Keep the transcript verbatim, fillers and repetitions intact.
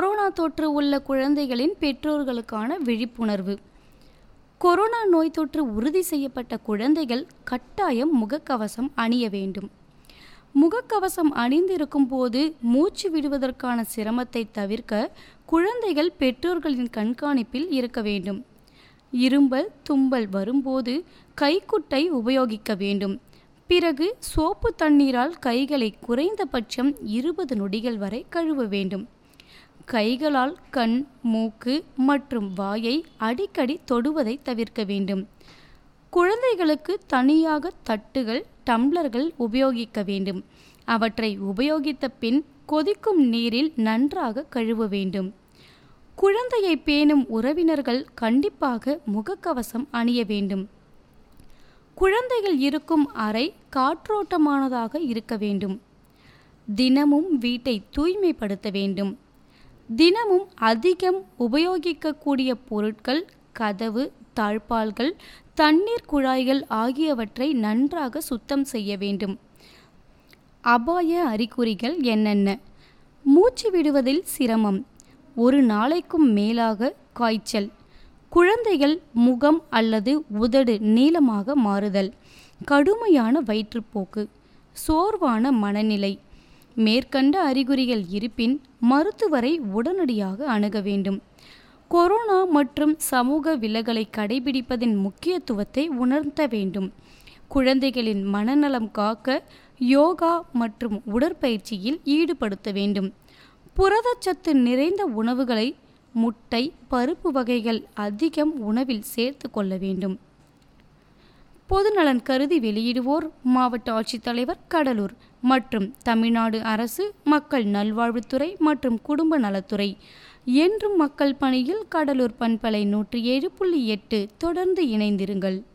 Corona தொற்று உள்ள குழந்தைகளின் பெற்றோர்களுக்கான விழிப்புணர்வு. கொரோனா நோய் தொற்று உறுதி செய்யப்பட்ட குழந்தைகள் கட்டாயம் முகக்கவசம் அணிய வேண்டும். முகக்கவசம் அணிந்திருக்கும் போது மூச்சு விடுவதற்கான சிரமத்தை தவிர்க்க குழந்தைகள் பெற்றோர்களின் கண்காணிப்பில் இருக்க வேண்டும். இரும்பல், தும்பல் வரும்போது கைக்குட்டை உபயோகிக்க வேண்டும். பிறகு சோப்பு தண்ணீரால் கைகளை குறைந்தபட்சம் இருபது நொடிகள் வரை கழுவ வேண்டும். கைகளால் கண், மூக்கு மற்றும் வாயை அடிக்கடி தொடுவதை தவிர்க்க வேண்டும். குழந்தைகளுக்கு தனியாக தட்டுகள், டம்ளர்கள் உபயோகிக்க வேண்டும். அவற்றை உபயோகித்த பின் கொதிக்கும் நீரில் நன்றாக கழுவ வேண்டும். குழந்தையை பேணும் உறவினர்கள் கண்டிப்பாக முகக்கவசம் அணிய வேண்டும். குழந்தைகள் இருக்கும் அறை காற்றோட்டமானதாக இருக்க வேண்டும். தினமும் வீட்டை தூய்மைப்படுத்த வேண்டும். தினமும் அதிகம் உபயோகிக்கக்கூடிய பொருட்கள், கதவு, தாழ்பால்கள், தண்ணீர் குழாய்கள் ஆகியவற்றை நன்றாக சுத்தம் செய்ய வேண்டும். அபாய அறிகுறிகள் என்னென்ன? மூச்சு விடுவதில் சிரமம், ஒரு நாளைக்கும் மேலாக காய்ச்சல், குழந்தைகள் முகம் அல்லது உதடு நீளமாக மாறுதல், கடுமையான வயிற்றுப்போக்கு, சோர்வான மனநிலை. மேற்கண்ட அறிகுறிகள் இருப்பின் மருத்துவரை உடனடியாக அணுக வேண்டும். கொரோனா மற்றும் சமூக விலகலை கடைபிடிப்பதின் முக்கியத்துவத்தை உணர்த்த வேண்டும். குழந்தைகளின் மனநலம் காக்க யோகா மற்றும் உடற்பயிற்சியில் ஈடுபடுத்த வேண்டும். புரதச்சத்து நிறைந்த உணவுகளை, முட்டை, பருப்பு வகைகள் அதிகம் உணவில் சேர்த்து கொள்ள வேண்டும். பொதுநலன் கருதி வெளியிடுவோர் மாவட்ட ஆட்சித்தலைவர், கடலூர் மற்றும் தமிழ்நாடு அரசு மக்கள் நல்வாழ்வுத்துறை மற்றும் குடும்ப நலத்துறை. என்றும் மக்கள் பணியில் கடலூர் பண்பலை நூற்றி ஏழு புள்ளி எட்டு. தொடர்ந்து இணைந்திருங்கள்.